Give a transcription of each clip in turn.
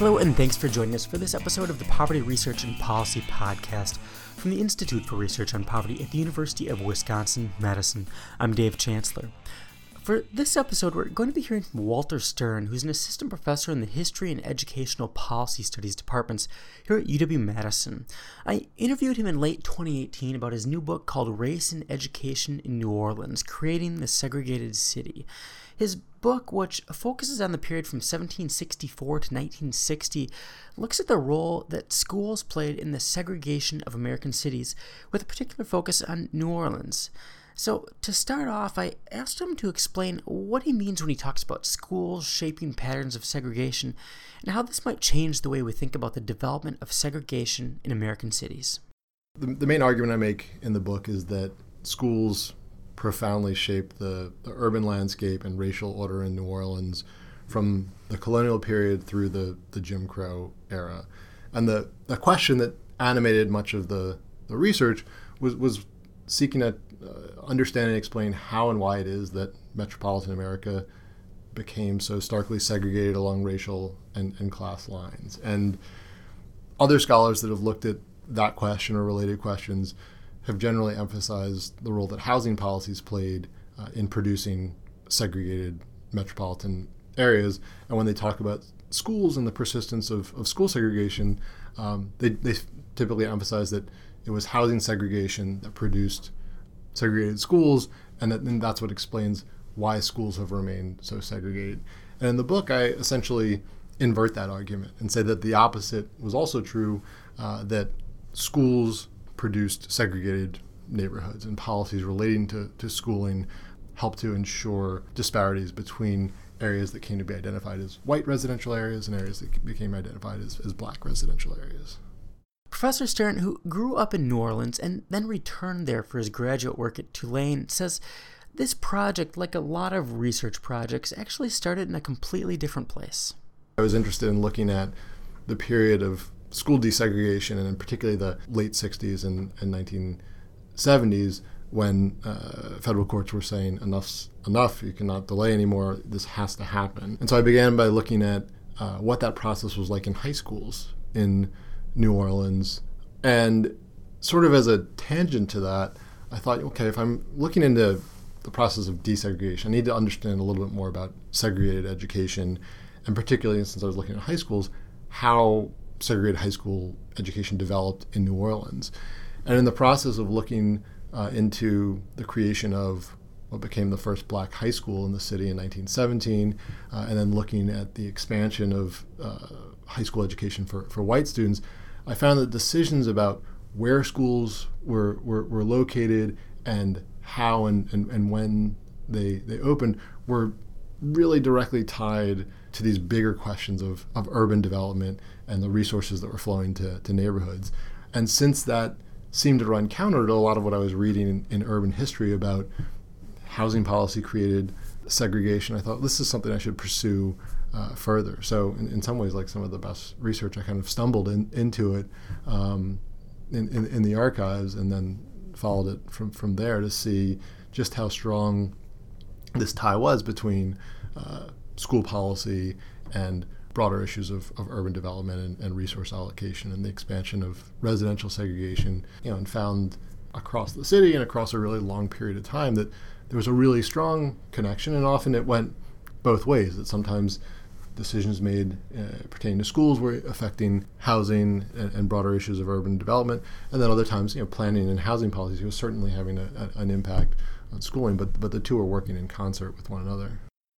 Hello, and thanks for joining us for this episode of the Poverty Research and Policy Podcast from the Institute for Research on Poverty at the University of Wisconsin-Madison. I'm Dave Chancellor. For this episode, we're going to be hearing from Walter Stern, who's an assistant professor in the History and Educational Policy Studies departments here at UW-Madison. I interviewed him in late 2018 about his new book called Race and Education in New Orleans, Creating the Segregated City. His book, which focuses on the period from 1764 to 1960, looks at the role that schools played in the segregation of American cities, with a particular focus on New Orleans. So, to start off, I asked him to explain what he means when he talks about schools shaping patterns of segregation and how this might change the way we think about the development of segregation in American cities. The main argument I make in the book is that schools profoundly shaped the urban landscape and racial order in New Orleans from the colonial period through the Jim Crow era. And the question that animated much of the research was seeking to understand and explain how and why it is that metropolitan America became so starkly segregated along racial and class lines. And other scholars that have looked at that question or related questions have generally emphasized the role that housing policies played in producing segregated metropolitan areas. And when they talk about schools and the persistence of school segregation, they typically emphasize that it was housing segregation that produced segregated schools, and that's what explains why schools have remained so segregated. And in the book, I essentially invert that argument and say that the opposite was also true, that schools produced segregated neighborhoods, and policies relating to schooling helped to ensure disparities between areas that came to be identified as white residential areas and areas that became identified as black residential areas. Professor Stern, who grew up in New Orleans and then returned there for his graduate work at Tulane, says this project, like a lot of research projects, actually started in a completely different place. I was interested in looking at the period of school desegregation, and in particularly the late 60s and 1970s, when federal courts were saying enough's enough, you cannot delay anymore, this has to happen. And so I began by looking at what that process was like in high schools in New Orleans. And sort of as a tangent to that, I thought, okay, if I'm looking into the process of desegregation, I need to understand a little bit more about segregated education, and particularly since I was looking at high schools, how segregated high school education developed in New Orleans. And in the process of looking into the creation of what became the first black high school in the city in 1917, and then looking at the expansion of high school education for white students, I found that decisions about where schools were located and how and when they opened were really directly tied to these bigger questions of urban development and the resources that were flowing to neighborhoods. And since that seemed to run counter to a lot of what I was reading in urban history about housing policy created segregation, I thought this is something I should pursue further. So in some ways, like some of the best research, I kind of stumbled into it in the archives, and then followed it from there to see just how strong this tie was between school policy and broader issues of urban development and resource allocation and the expansion of residential segregation, and found across the city and across a really long period of time that there was a really strong connection, and often it went both ways, that sometimes decisions made pertaining to schools were affecting housing and broader issues of urban development, and then other times, planning and housing policies was certainly having an impact on schooling, but the two are working in concert with one another.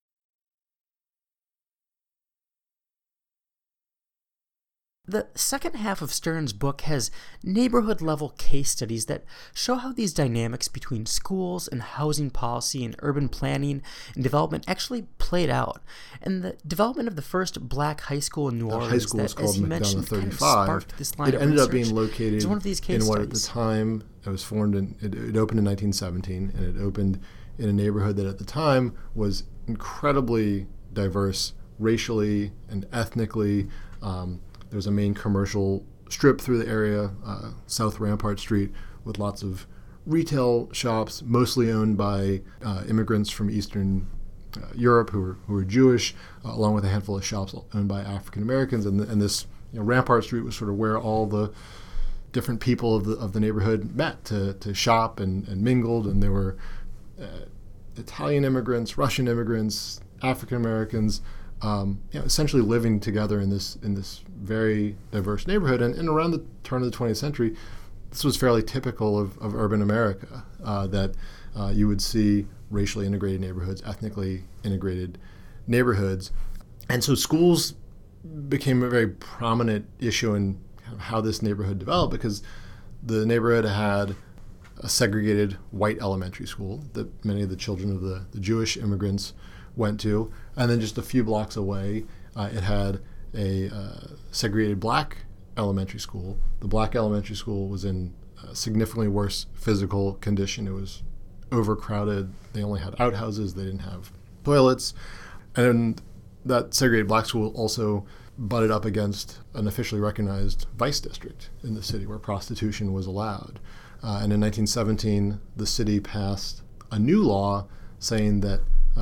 The second half of Stern's book has neighborhood-level case studies that show how these dynamics between schools and housing policy and urban planning and development actually played out. And the development of the first black high school in New Orleans, high school that, called as you McDonough mentioned, 35. kind of sparked this line of ended up research. being located It's one of these case in what studies. at the time it was formed it opened in 1917, and it opened in a neighborhood that at the time was incredibly diverse racially and ethnically. There's a main commercial strip through the area, South Rampart Street, with lots of retail shops, mostly owned by immigrants from Eastern Europe who were Jewish, along with a handful of shops owned by African Americans. And this Rampart Street was sort of where all the different people of the neighborhood met to shop and mingled. And there were Italian immigrants, Russian immigrants, African Americans, essentially living together in this very diverse neighborhood. And around the turn of the 20th century, this was fairly typical of urban America, that you would see racially integrated neighborhoods, ethnically integrated neighborhoods. And so schools became a very prominent issue in how this neighborhood developed, because the neighborhood had a segregated white elementary school that many of the children of the Jewish immigrants went to. And then just a few blocks away, it had a segregated black elementary school. The black elementary school was in a significantly worse physical condition. It was overcrowded. They only had outhouses. They didn't have toilets. And that segregated black school also butted up against an officially recognized vice district in the city where prostitution was allowed. And in 1917, the city passed a new law saying that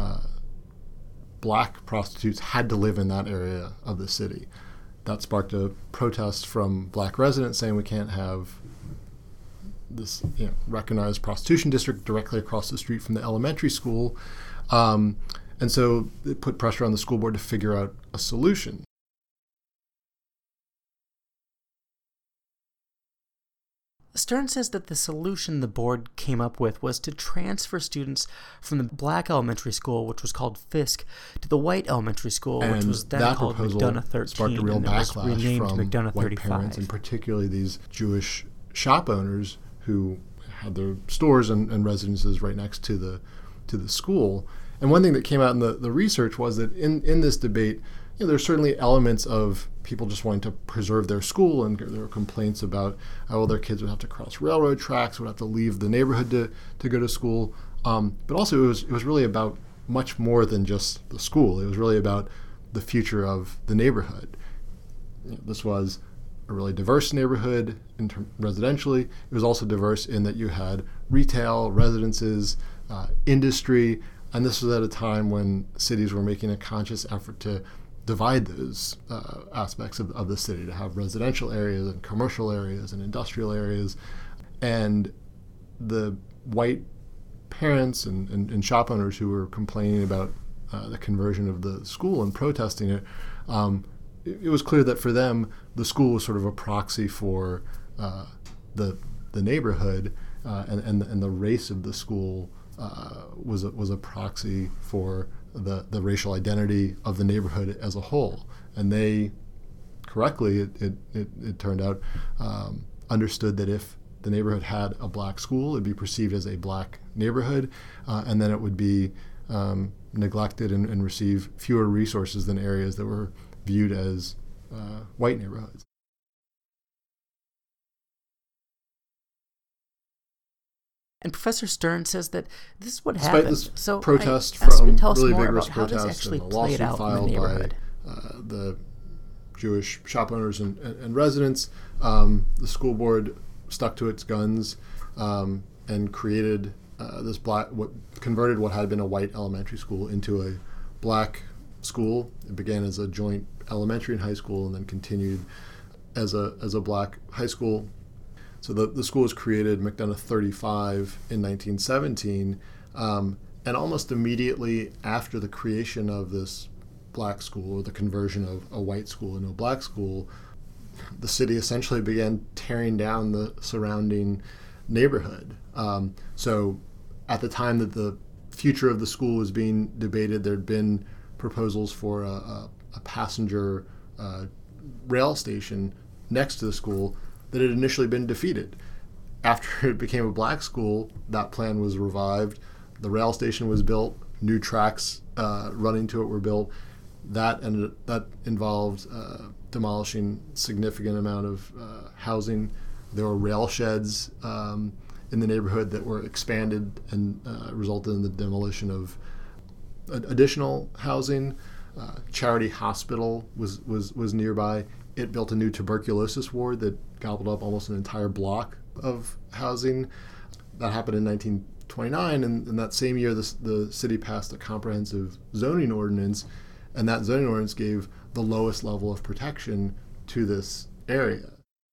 black prostitutes had to live in that area of the city. That sparked a protest from black residents saying we can't have this recognized prostitution district directly across the street from the elementary school. And so it put pressure on the school board to figure out a solution. Stern says that the solution the board came up with was to transfer students from the black elementary school, which was called Fisk, to the white elementary school, which was then called McDonough 13, sparked a real backlash from McDonough white 35. parents, and particularly these Jewish shop owners who had their stores and residences right next to the school. And one thing that came out in the research was that in this debate, there's certainly elements of people just wanting to preserve their school, and there were complaints about their kids would have to cross railroad tracks, would have to leave the neighborhood to go to school. But also it was really about much more than just the school. It was really about the future of the neighborhood. This was a really diverse neighborhood residentially. It was also diverse in that you had retail, residences, industry, and this was at a time when cities were making a conscious effort to divide those aspects of the city, to have residential areas and commercial areas and industrial areas. And the white parents and shop owners who were complaining about the conversion of the school and protesting it, it was clear that for them, the school was sort of a proxy for the neighborhood, and the race of the school was a proxy for the racial identity of the neighborhood as a whole. And they correctly, it turned out, understood that if the neighborhood had a black school, it'd be perceived as a black neighborhood, and then it would be neglected and receive fewer resources than areas that were viewed as white neighborhoods. And Professor Stern says that this is what Despite happened. this So protest I asked him from to tell us really more vigorous about how this protests actually and a played lawsuit out in the filed neighborhood. by the Jewish shop owners and residents, the school board stuck to its guns and created converted what had been a white elementary school into a black school. It began as a joint elementary and high school, and then continued as a black high school. So the school was created, McDonough 35, in 1917, and almost immediately after the creation of this black school, or the conversion of a white school into a black school, the city essentially began tearing down the surrounding neighborhood. So at the time that the future of the school was being debated, there had been proposals for a passenger rail station next to the school that had initially been defeated. After it became a black school, that plan was revived. The rail station was built. New tracks running to it were built. That involved demolishing significant amount of housing. There were rail sheds in the neighborhood that were expanded and resulted in the demolition of additional housing. Charity Hospital was nearby. It built a new tuberculosis ward that gobbled up almost an entire block of housing. That happened in 29, and in that same year, the city passed a comprehensive zoning ordinance, and that zoning ordinance gave the lowest level of protection to this area.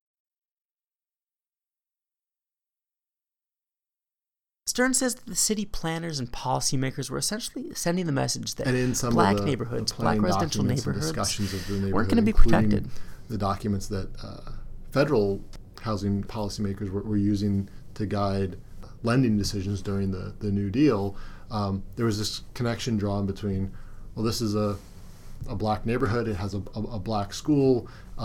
Stern says that the city planners and policymakers were essentially sending the message that in some black of neighborhoods, the black residential discussions neighborhoods of the neighborhood, weren't going to be including protected. The documents that federal housing policymakers were using to guide lending decisions during the New Deal, there was this connection drawn between, well, this is a black neighborhood, it has a black school,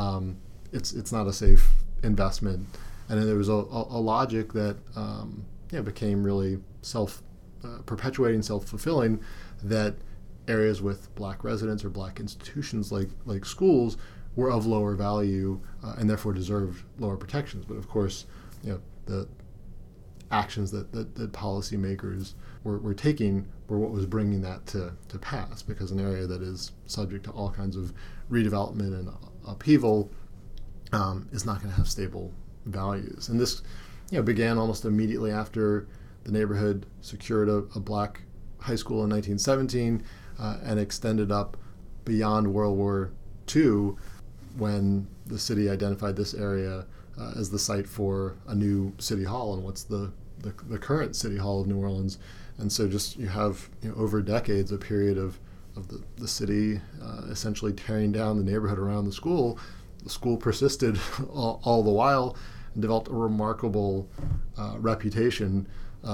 it's not a safe investment. And then there was a logic that became really perpetuating, self-fulfilling, that areas with black residents or black institutions like schools were of lower value and therefore deserved lower protections. But of course, the actions that policymakers were taking were what was bringing that to pass, because an area that is subject to all kinds of redevelopment and upheaval is not going to have stable values. And this began almost immediately after the neighborhood secured a black high school in 1917 and extended up beyond World War II, when the city identified this area as the site for a new city hall and what's the current City Hall of New Orleans. And so just you have over decades a period of the city essentially tearing down the neighborhood around the school. The school persisted all the while and developed a remarkable reputation.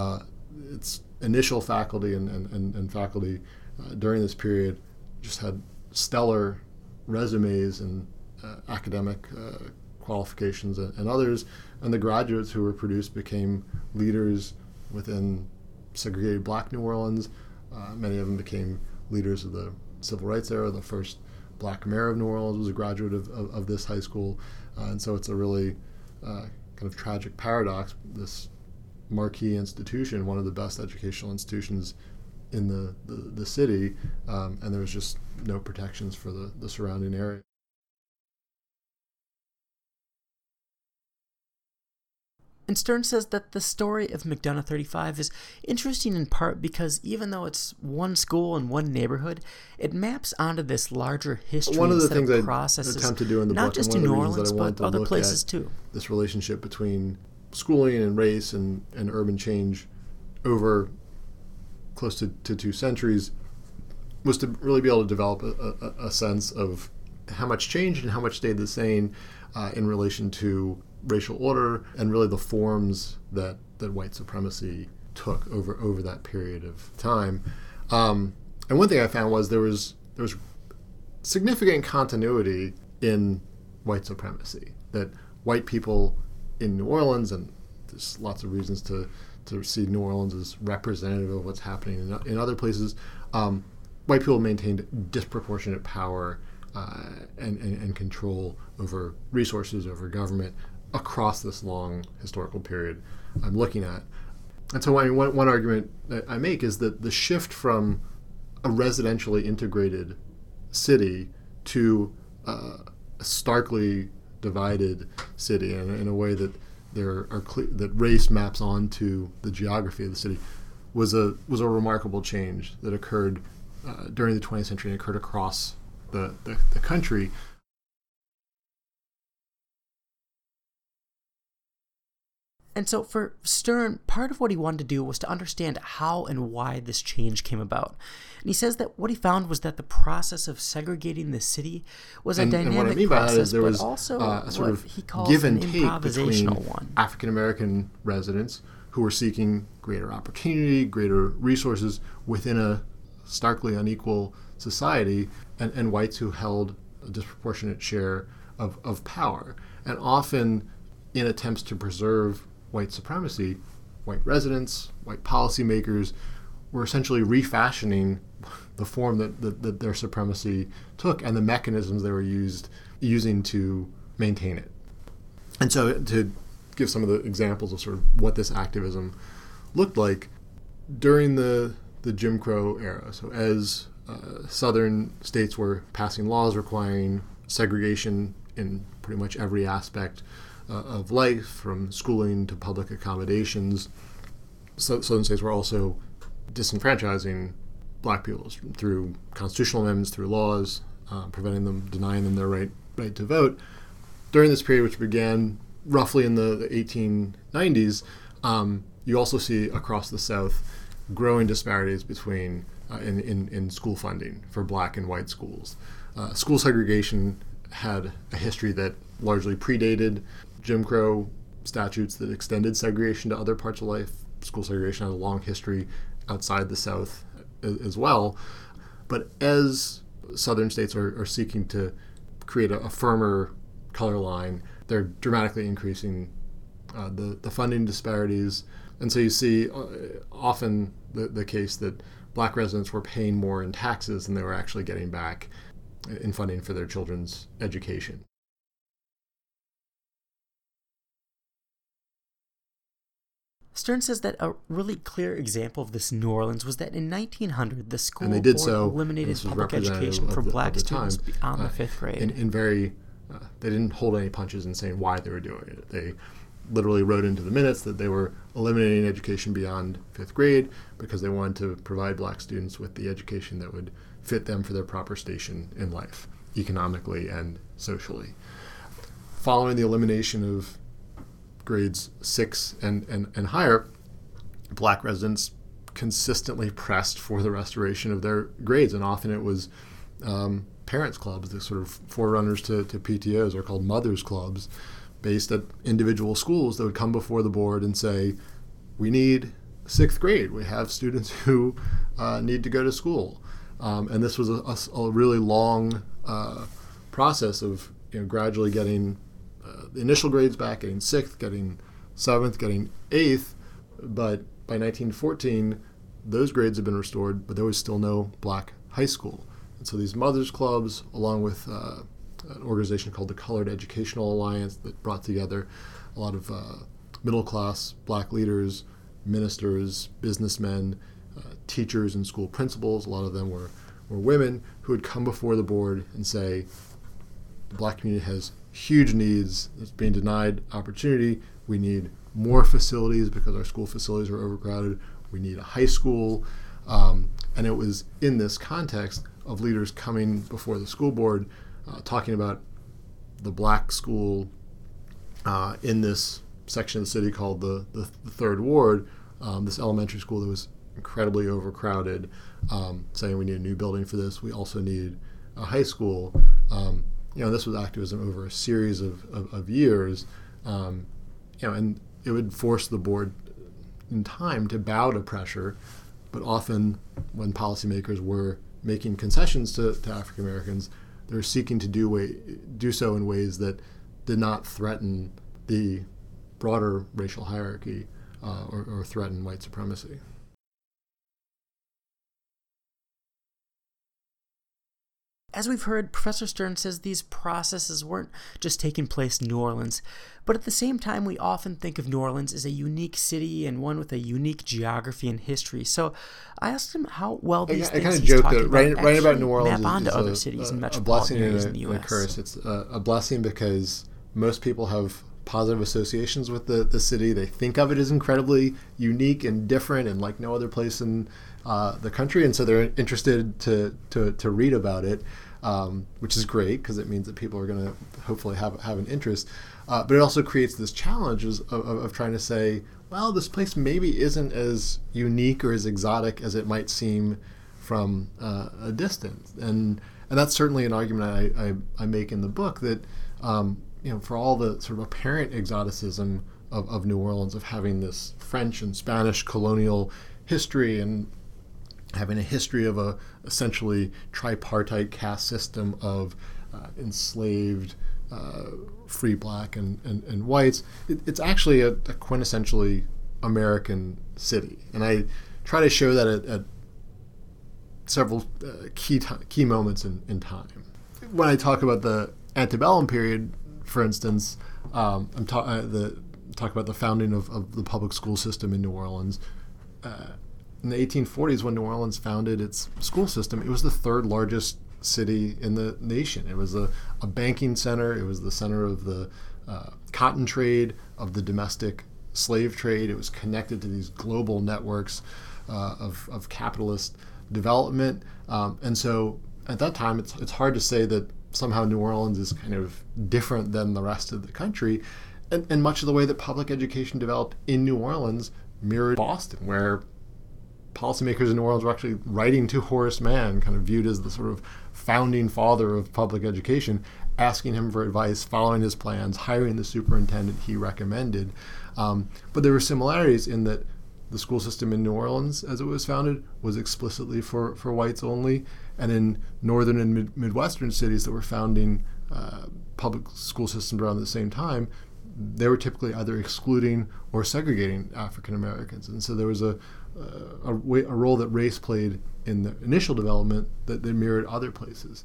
Its initial faculty and faculty during this period just had stellar resumes and academic qualifications and others, and the graduates who were produced became leaders within segregated black New Orleans. Many of them became leaders of the civil rights era. The first black mayor of New Orleans was a graduate of this high school. And so it's a really kind of tragic paradox. This marquee institution, one of the best educational institutions in the city, and there was just no protections for the surrounding area. And Stern says that the story of McDonough 35 is interesting in part because even though it's one school and one neighborhood, it maps onto this larger history. One of the things I processes, attempt to do in the not book, just and in one New of the reasons Orleans, that I wanted but to other look places at too. This relationship between schooling and race and urban change over close to 2 centuries was to really be able to develop a sense of how much changed and how much stayed the same in relation to racial order and really the forms that white supremacy took over that period of time. And one thing I found was there was significant continuity in white supremacy, that white people in New Orleans, and there's lots of reasons to see New Orleans as representative of what's happening in other places, white people maintained disproportionate power and control over resources, over government, across this long historical period I'm looking at. And so one argument that I make is that the shift from a residentially integrated city to a starkly divided city in a way that that race maps onto the geography of the city was a remarkable change that occurred during the 20th century and occurred across the country. And so for Stern, part of what he wanted to do was to understand how and why this change came about. And he says that what he found was that the process of segregating the city was a dynamic what I mean by process, that is there but was also a sort what of he calls give and an take between improvisational one. African American residents who were seeking greater opportunity, greater resources within a starkly unequal society, and whites who held a disproportionate share of power. And often in attempts to preserve white supremacy, white residents, white policymakers were essentially refashioning the form that their supremacy took and the mechanisms they were using to maintain it. And so to give some of the examples of sort of what this activism looked like during the Jim Crow era. So as southern states were passing laws requiring segregation in pretty much every aspect of life, from schooling to public accommodations, Southern states were also disenfranchising black people through constitutional amendments, through laws, denying them their right to vote. During this period, which began roughly in the 1890s, you also see across the South growing disparities between in school funding for black and white schools. School segregation had a history that largely predated Jim Crow statutes that extended segregation to other parts of life. School segregation had a long history outside the South as well. But as Southern states are seeking to create a firmer color line, they're dramatically increasing the funding disparities. And so you see often the case that black residents were paying more in taxes than they were actually getting back in funding for their children's education. Stern says that a really clear example of this in New Orleans was that in 1900, the school board eliminated public education for black students beyond the fifth grade. They didn't hold any punches in saying why they were doing it. They literally wrote into the minutes that they were eliminating education beyond fifth grade because they wanted to provide black students with the education that would fit them for their proper station in life, economically and socially. Following the elimination of grades 6 and higher, black residents consistently pressed for the restoration of their grades, and often it was parents' clubs, the sort of forerunners to PTOs, are called mothers' clubs, based at individual schools that would come before the board and say, we need 6th grade. We have students who need to go to school. And this was a really long process of gradually getting the initial grades back, getting 6th, getting 7th, getting 8th. But by 1914, those grades had been restored, but there was still no black high school. And so these mothers' clubs, along with an organization called the Colored Educational Alliance that brought together a lot of middle-class black leaders, ministers, businessmen, teachers and school principals. A lot of them were women who would come before the board and say, the black community has huge needs. It's being denied opportunity. We need more facilities because our school facilities are overcrowded. We need a high school. And it was in this context of leaders coming before the school board talking about the black school in this section of the city called the Third Ward, this elementary school that was incredibly overcrowded, saying we need a new building for this. We also need a high school. This was activism over a series of years, and it would force the board in time to bow to pressure, but often when policymakers were making concessions to African Americans, they were seeking to do so in ways that did not threaten the broader racial hierarchy or threaten white supremacy. As we've heard, Professor Stern says these processes weren't just taking place in New Orleans, but at the same time, we often think of New Orleans as a unique city and one with a unique geography and history. So I asked him how well these things he's talking about writing about New Orleans map onto other cities and metropolitan areas in the U.S. Curse. It's a blessing because most people have positive associations with the city. They think of it as incredibly unique and different and like no other place in the country, and so they're interested to read about it, which is great because it means that people are going to hopefully have an interest. But it also creates this challenge of trying to say, well, this place maybe isn't as unique or as exotic as it might seem from a distance, and that's certainly an argument I make in the book that for all the sort of apparent exoticism of New Orleans, of having this French and Spanish colonial history and having a history of a essentially tripartite caste system of enslaved free black and whites, it's actually a quintessentially American city. And I try to show that at several key moments in time. When I talk about the antebellum period, for instance, I'm talk about the founding of the public school system in New Orleans. In the 1840s, when New Orleans founded its school system, it was the third largest city in the nation. It was a banking center. It was the center of the cotton trade, of the domestic slave trade. It was connected to these global networks of capitalist development. And so at that time, it's hard to say that somehow New Orleans is kind of different than the rest of the country. And much of the way that public education developed in New Orleans mirrored Boston, where policymakers in New Orleans were actually writing to Horace Mann, kind of viewed as the sort of founding father of public education, asking him for advice, following his plans, hiring the superintendent he recommended. But there were similarities in that the school system in New Orleans, as it was founded, was explicitly for whites only. And in northern and midwestern cities that were founding public school systems around the same time, they were typically either excluding or segregating African Americans. And so there was a role that race played in the initial development that they mirrored other places.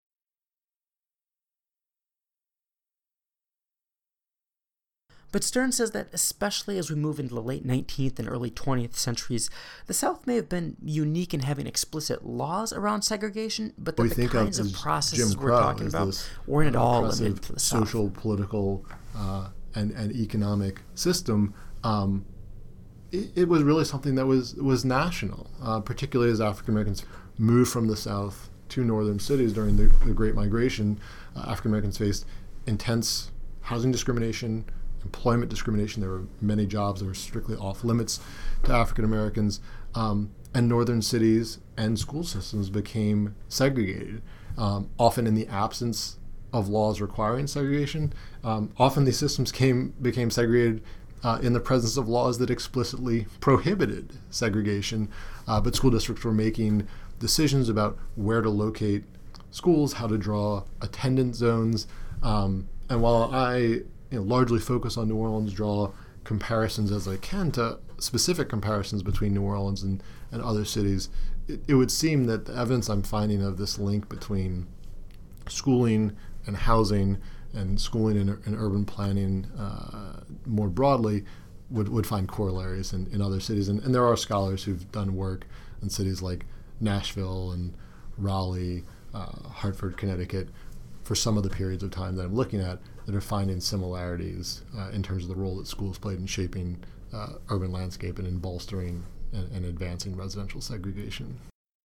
But Stern says that especially as we move into the late 19th and early 20th centuries, the South may have been unique in having explicit laws around segregation, but that the kinds of processes we're talking about weren't at all limited to the South. Social, political, and economic system. It was really something that was national, particularly as African Americans moved from the South to northern cities during the Great Migration. African Americans faced intense housing discrimination, employment discrimination. There were many jobs that were strictly off limits to African Americans, and northern cities and school systems became segregated, often in the absence of laws requiring segregation. Often these systems became segregated in the presence of laws that explicitly prohibited segregation, but school districts were making decisions about where to locate schools, how to draw attendance zones, and while I largely focus on New Orleans, draw comparisons as I can to specific comparisons between New Orleans and other cities, it would seem that the evidence I'm finding of this link between schooling and housing and schooling and urban planning more broadly would find corollaries in other cities. And there are scholars who've done work in cities like Nashville and Raleigh, Hartford, Connecticut, for some of the periods of time that I'm looking at, that are finding similarities in terms of the role that schools played in shaping urban landscape and in bolstering and advancing residential segregation.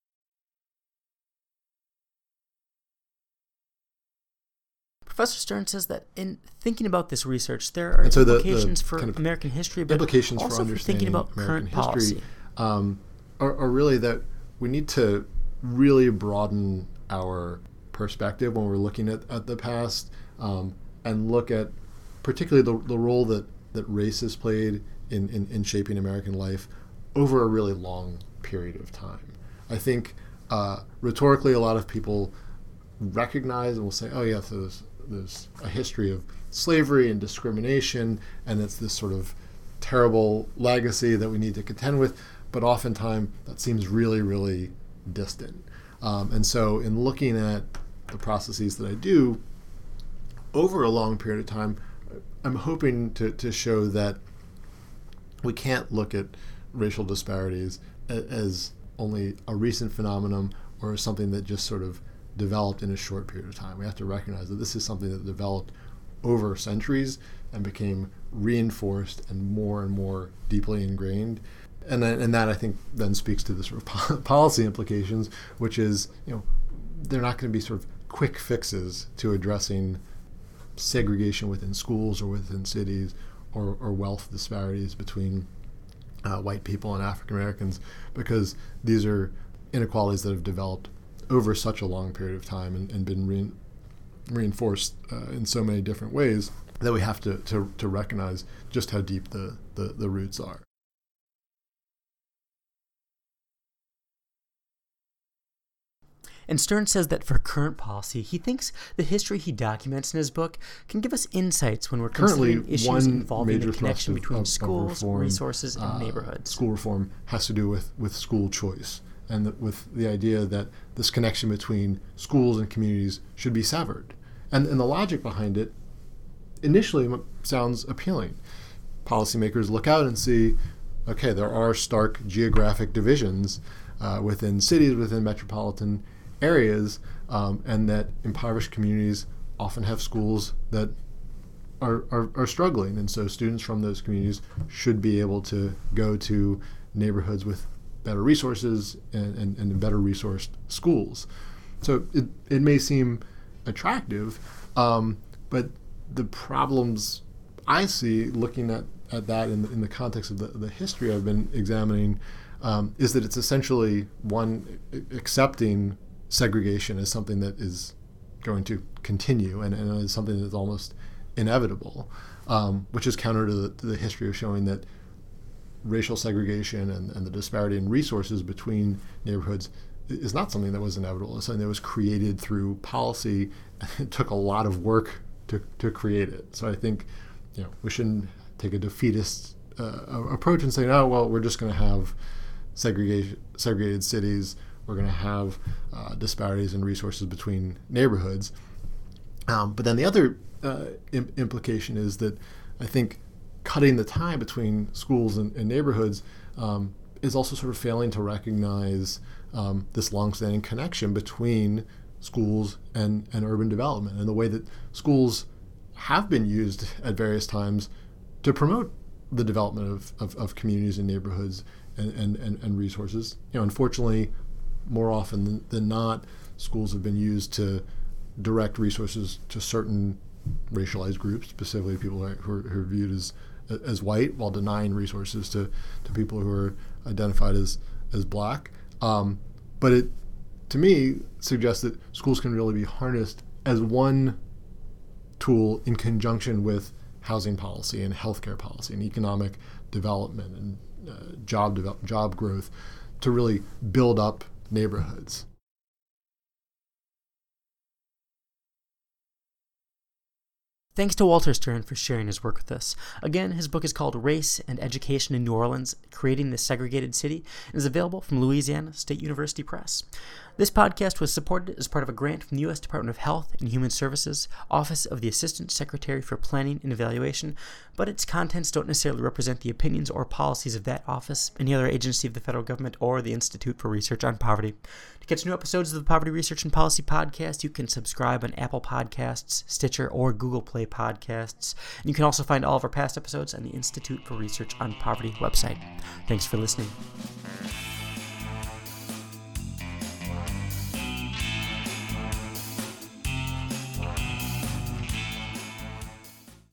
Professor Stern says that in thinking about this research, there are implications for American history, but implications also for thinking about American current policy. Are really that we need to really broaden our perspective when we're looking at the past, and look at particularly the role that race has played in shaping American life over a really long period of time. I think rhetorically a lot of people recognize and will say, oh yes, there's a history of slavery and discrimination, and it's this sort of terrible legacy that we need to contend with, but oftentimes that seems really, really distant. And so in looking at the processes that I do over a long period of time, I'm hoping to show that we can't look at racial disparities as only a recent phenomenon or something that just sort of developed in a short period of time. We have to recognize that this is something that developed over centuries and became reinforced and more deeply ingrained. And that I think then speaks to the sort of policy implications, which is, they're not going to be sort of quick fixes to addressing segregation within schools or within cities or wealth disparities between white people and African Americans, because these are inequalities that have developed over such a long period of time and been reinforced in so many different ways that we have to recognize just how deep the roots are. And Stern says that for current policy, he thinks the history he documents in his book can give us insights when we're considering issues involving the connection between schools, resources, and neighborhoods. School reform has to do with school choice, and with the idea that this connection between schools and communities should be severed. And the logic behind it initially sounds appealing. Policymakers look out and see, okay, there are stark geographic divisions within cities, within metropolitan areas, and that impoverished communities often have schools that are struggling, and so students from those communities should be able to go to neighborhoods with better resources and better resourced schools. So it may seem attractive, but the problems I see looking at that in the context of the history I've been examining is that it's essentially one accepting segregation as something that is going to continue and is something that's almost inevitable, which is counter to the history of showing that racial segregation and the disparity in resources between neighborhoods is not something that was inevitable. It's something that was created through policy. It took a lot of work to create it. So I think we shouldn't take a defeatist approach and say, oh, well, we're just going to have segregated cities. We're going to have disparities in resources between neighborhoods. But then the other implication is that I think cutting the tie between schools and neighborhoods is also sort of failing to recognize this longstanding connection between schools and urban development, and the way that schools have been used at various times to promote the development of communities and neighborhoods and resources. Unfortunately, more often than not, schools have been used to direct resources to certain racialized groups, specifically people who are viewed as white, while denying resources to people who are identified as black. But it, to me, suggests that schools can really be harnessed as one tool in conjunction with housing policy and healthcare policy and economic development and job growth to really build up neighborhoods. Thanks to Walter Stern for sharing his work with us. Again, his book is called Race and Education in New Orleans, Creating the Segregated City, and is available from Louisiana State University Press. This podcast was supported as part of a grant from the U.S. Department of Health and Human Services, Office of the Assistant Secretary for Planning and Evaluation, but its contents don't necessarily represent the opinions or policies of that office, any other agency of the federal government, or the Institute for Research on Poverty. To catch new episodes of the Poverty Research and Policy Podcast, you can subscribe on Apple Podcasts, Stitcher, or Google Play Podcasts. And you can also find all of our past episodes on the Institute for Research on Poverty website. Thanks for listening.